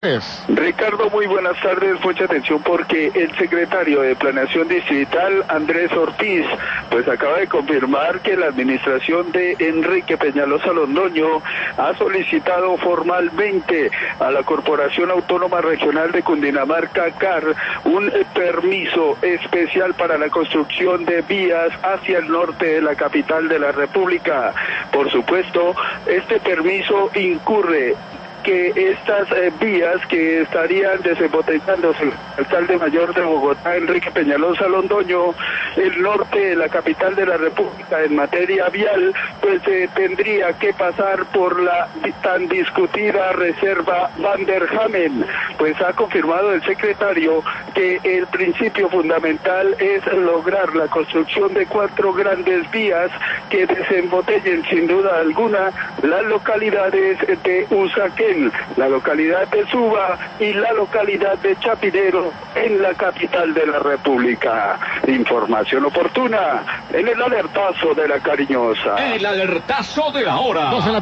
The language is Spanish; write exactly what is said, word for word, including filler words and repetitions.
Ricardo, muy buenas tardes, mucha atención porque el secretario de Planeación Distrital, Andrés Ortiz, pues acaba de confirmar que la administración de Enrique Peñalosa Londoño ha solicitado formalmente a la Corporación Autónoma Regional de Cundinamarca, C A R, un permiso especial para la construcción de vías hacia el norte de la capital de la República. Por supuesto, este permiso incurre que estas eh, vías que estarían desembotellándose el alcalde mayor de Bogotá, Enrique Peñalosa Londoño, el norte de la capital de la República en materia vial, pues eh, tendría que pasar por la tan discutida reserva Van der Hamen. Pues ha confirmado el secretario que el principio fundamental es lograr la construcción de cuatro grandes vías que desembotellen sin duda alguna las localidades de Usaquén, la localidad de Suba y la localidad de Chapinero en la capital de la República. Información oportuna en el alertazo de la Cariñosa. El alertazo de la hora.